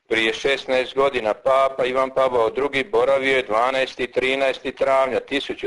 Prije 16 godina Papa Ivan Pavao II. Boravio je 12. i 13. travnja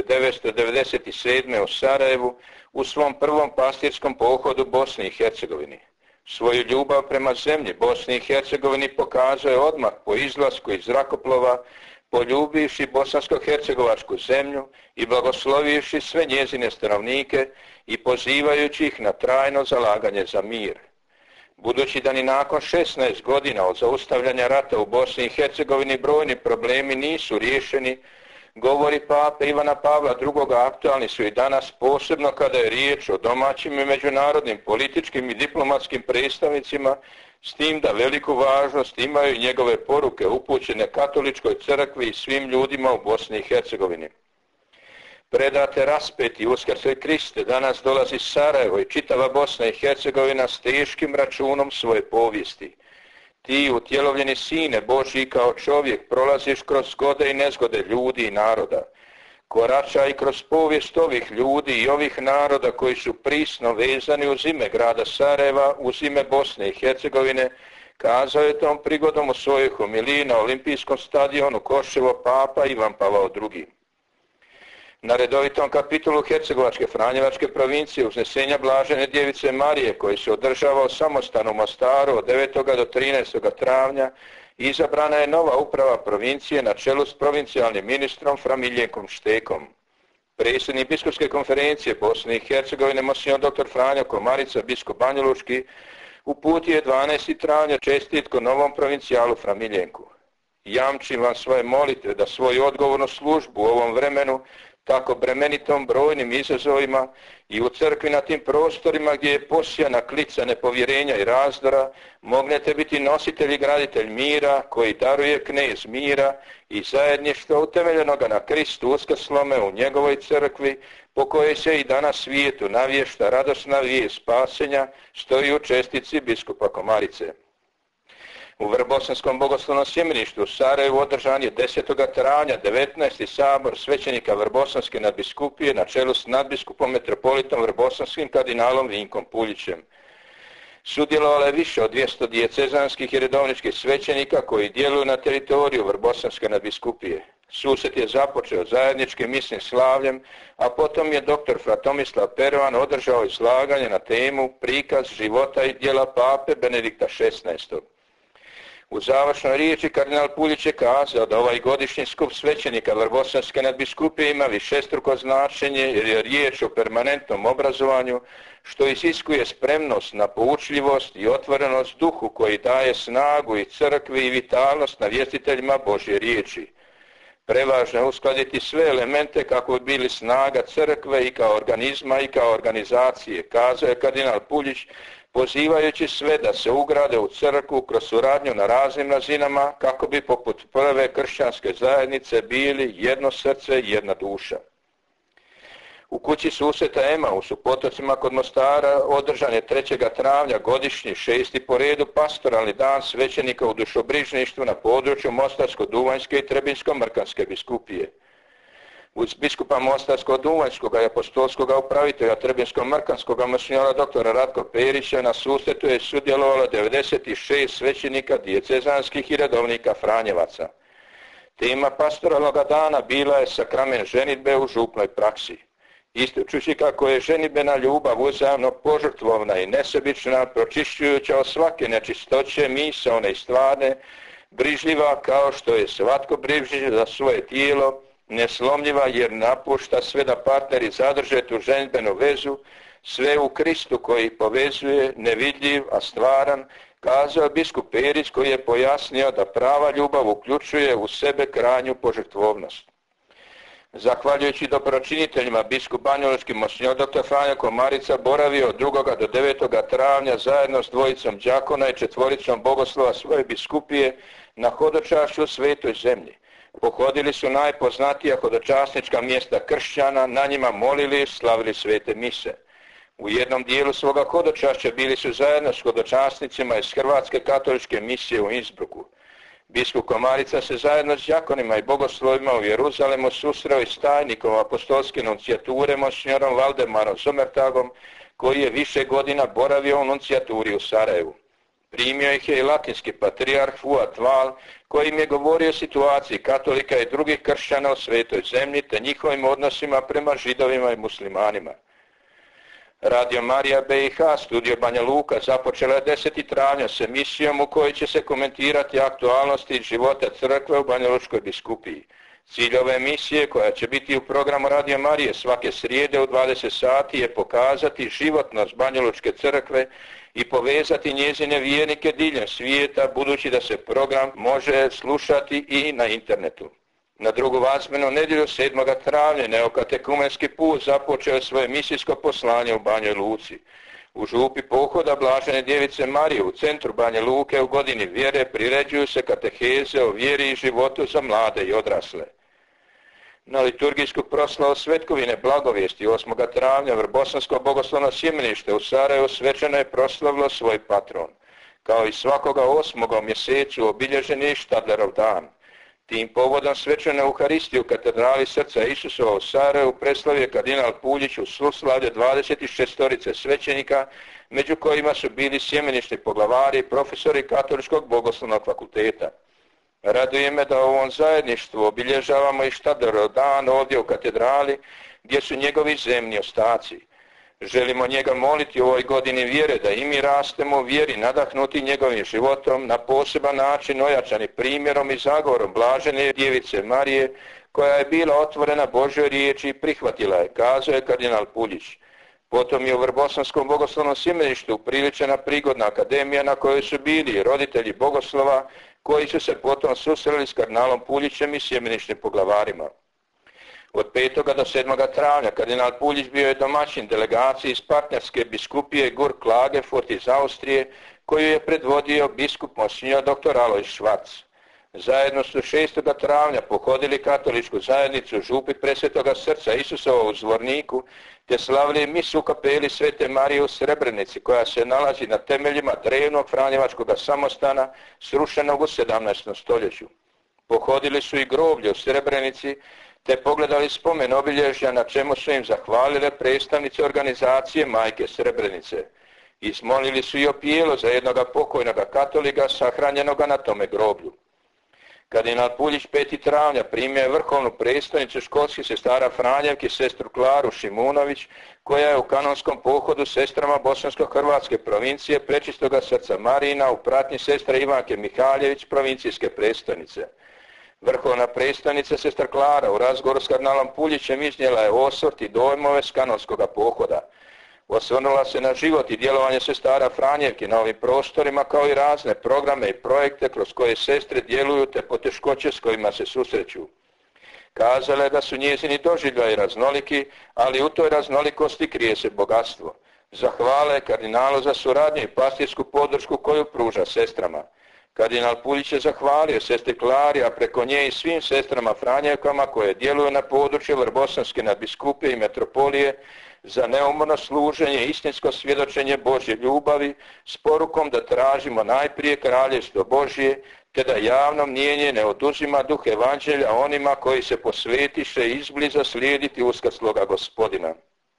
1997. u Sarajevu u svom prvom pastirskom pohodu Bosni i Hercegovini. Svoju ljubav prema zemlji Bosni i Hercegovini pokazao je odmah po izlasku iz zrakoplova, poljubivši bosansko-hercegovačku zemlju i blagoslovivši sve njezine stanovnike i pozivajući ih na trajno zalaganje za mir. Budući da ni nakon 16 godina od zaustavljanja rata u Bosni i Hercegovini brojni problemi nisu riješeni, govori Pape Ivana Pavla II. Aktualni su i danas, posebno kada je riječ o domaćim i međunarodnim političkim i diplomatskim predstavnicima, s tim da veliku važnost imaju njegove poruke upućene katoličkoj crkvi i svim ljudima u Bosni i Hercegovini. Predate raspeti Uskrsli Kriste, danas dolazi Sarajevo i čitava Bosna i Hercegovina s teškim računom svoje povijesti. Ti, utjelovljeni Sine Božji, kao čovjek prolaziš kroz zgode i nezgode ljudi i naroda. Koračaj kroz povijest ovih ljudi i ovih naroda koji su prisno vezani uz ime grada Sarajeva, uz ime Bosne i Hercegovine, kazao je tom prigodom u svojoj homiliji na Olimpijskom stadionu Koševo Papa Ivan Pavao II. Na redovitom kapitulu Hercegovačke Franjevačke provincije uznesenja Blažene Djevice Marije, koji se održava u samostanu Mostaru od 9. do 13. travnja, izabrana je nova uprava provincije na čelu s provincijalnim ministrom Fra Miljenkom Štekom. Predsjednik biskupske konferencije Bosne i Hercegovine Monsignor dr. Franjo Komarica, biskup Banjalučki, uputio je 12. travnja čestitku novom provincijalu Fra Miljenku. Jamčim vam svoje molitve da svoju odgovornu službu u ovom vremenu, tako bremenitom brojnim izazovima i u crkvi na tim prostorima gdje je posijana klica nepovjerenja i razdora, mognete biti nositelj i graditelj mira koji daruje knez mira i zajedništva utemeljenoga na Kristu uskrslome u njegovoj crkvi, po kojoj se i danas svijetu navješta radosna vijest spasenja, stoji u čestici biskupa Komarice. U Vrbosanskom bogoslovnom sjemeništu u Sarajevu održan je 10. travnja 19. sabor svećenika Vrbosanske nadbiskupije na čelu s nadbiskupom metropolitom Vrbosanskim kardinalom Vinkom Puljićem. Sudjelovalo je više od 200 dijecezanskih i redovničkih svećenika koji djeluju na teritoriju Vrbosanske nadbiskupije. Susret je započeo zajedničkim misnim slavljem, a potom je dr. Fra Tomislav Pervan održao izlaganje na temu Prikaz života i djela pape Benedikta XVI. U završnoj riječi kardinal Puljić je kazao da ovaj godišnji skup svećenika Vrbosanske nadbiskupije ima višestruko značenje jer je riječ o permanentnom obrazovanju što iziskuje spremnost na poučljivost i otvorenost duhu koji daje snagu i crkvi i vitalnost navjestiteljima Božje riječi. Prevažno je uskladiti sve elemente kako bi bili snaga crkve i kao organizma i kao organizacije, kazao je kardinal Puljić, pozivajući sve da se ugrade u crkvu kroz suradnju na raznim razinama kako bi poput prve kršćanske zajednice bili jedno srce i jedna duša. U kući susreta Emaus u Potocima kod Mostara održan je 3. travnja godišnji 6. po redu pastoralni dan svećenika u dušobrižništvu na području Mostarsko-Duvanjske i Trebinsko-Mrkanske biskupije. Uz biskupa Mostarsko-Duvanjskog i apostolskog upravitelja Trebinsko-Mrkanskog monsignora dr. Ratko Perića na susretu je sudjelovalo 96 svećenika dijecezanskih i redovnika Franjevaca. Tema pastoralnog dana bila je sakrament ženidbe u župnoj praksi. Ističući kako je ženidbena ljubav uzajamno požrtvovna i nesebična, pročišćujuća od svake nečistoće misaone i stvarne, brižljiva kao što je svatko brižljiv za svoje tijelo, neslomljiva jer napušta sve da partneri zadrže tu ženidbenu vezu, sve u Kristu koji povezuje, nevidljiv, a stvaran, kazao biskup Perić koji je pojasnio da prava ljubav uključuje u sebe krajnju požrtvovnost. Zahvaljujući dobročiniteljima, biskup Banjalučki monsignor dr. Franjo Komarica boravio od 2. do 9. travnja zajedno s dvojicom đakona i 4 bogoslova svoje biskupije na hodočašću u svetoj zemlji. Pohodili su najpoznatija hodočasnička mjesta kršćana, na njima molili i slavili svete mise. U jednom dijelu svoga hodočašća bili su zajedno s hodočasnicima iz Hrvatske katoličke misije u Innsbrucku. Biskup Komarica se zajedno s đakonima i bogoslovima u Jeruzalemu susreo i s tajnikom apostolske nunциjature monsignorom Valdemarom Zomertagom, koji je više godina boravio u nuncijaturi u Sarajevu. Primio ih je i latinski patrijarh Fuad Val, koji im je govorio o situaciji katolika i drugih kršćana u svetoj zemlji te njihovim odnosima prema židovima i muslimanima. Radio Marija BiH studio Banja Luka započela je 10. travnja s emisijom u kojoj će se komentirati aktualnosti života crkve u Banja Lučkoj biskupiji. Cilj ove emisije, koja će biti u programu Radio Marije svake srijede u 20 sati, je pokazati životnost Banja Lučke crkve i povezati njezine vjernike diljem svijeta, budući da se program može slušati i na internetu. Na drugu vazmenu nedjelju 7. travnja neokatekumenski put započeo svoje misijsko poslanje u Banjoj Luci. U župi pohoda Blažene djevice Marije u centru Banje Luke u godini vjere priređuju se kateheze o vjeri i životu za mlade i odrasle. Na liturgijsku proslavu Svetkovine blagovijesti 8. travnja Vrbosansko bogoslovno sjemenište u Sarajevu svečano je proslavilo svoj patron. Kao i svakoga 8. u mjesecu obilježen je Štadlerov dan. Tim povodom svečanu Euharistiju u katedrali Srca Isusova u Sarajevu preslavio kardinal Puljić u suslavlje 26 svećenika, među kojima su bili sjemenični poglavari i profesori Katoličkog bogoslovnog fakulteta. Raduje me da u ovom zajedništvu obilježavamo i Štadlerov dan ovdje u katedrali, gdje su njegovi zemni ostaci. Želimo njega moliti u ovoj godini vjere da i mi rastemo u vjeri nadahnuti njegovim životom, na poseban način ojačani primjerom i zagovorom Blažene djevice Marije, koja je bila otvorena Božjoj riječi i prihvatila je, kazao je kardinal Puljić. Potom je u Vrbosanskom bogoslovnom sjemeništu upriličena prigodna akademija na kojoj su bili roditelji bogoslova, koji su se potom susreli s kardinalom Puljićem i sjemeničnim poglavarima. Od 5. do 7. travnja kardinal Puljić bio je domaćin delegaciji iz partnerske biskupije Gur Klagenfurt iz Austrije, koju je predvodio biskup Monsignor dr. Alojz Švarc. Zajedno su 6. travnja pohodili katoličku zajednicu župi Presvetoga Srca Isusova u Zvorniku, te slavili misu u kapeli Svete Marije u Srebrenici, koja se nalazi na temeljima drevnog franjevačkog samostana srušenog u 17. stoljeću. Pohodili su i groblje u Srebrenici, te pogledali spomen obilježja, na čemu su im zahvalile predstavnice organizacije Majke Srebrenice. Izmolili su i opijelo za jednoga pokojnoga katolika sahranjenoga na tome groblju. Kardinal Puljić 5. travnja primio je vrhovnu predstavnicu školskih sestara Franjevki, sestru Klaru Šimunović, koja je u kanonskom pohodu sestrama Bosansko-Hrvatske provincije Prečistoga Srca Marina u pratnji sestre Ivanke Mihaljević, provincijske predstavnice. Vrhovna predstavnica sestra Klara u razgovoru s kardinalom Puljićem iznijela je osvrt i dojmove s kanonskog pohoda. Osvrnula se na život i djelovanje sestara Franjevki na ovim prostorima, kao i razne programe i projekte kroz koje sestre djeluju te poteškoće s kojima se susreću. Kazala je da su njezini doživljaji raznoliki, ali u toj raznolikosti krije se bogatstvo. Zahvala je kardinalu za suradnju i pastirsku podršku koju pruža sestrama. Kardinal Puljić je zahvalio sestri Klari, a preko nje i svim sestrama Franjevkama koje djeluju na području Vrbosanske nadbiskupije i metropolije za neumorno služenje i istinsko svjedočenje Božje ljubavi s porukom da tražimo najprije kraljevstvo Božje, te da javno mnijenje ne oduzima duh evanđelja onima koji se posvetiše izbliza slijediti uskrsloga Gospodina.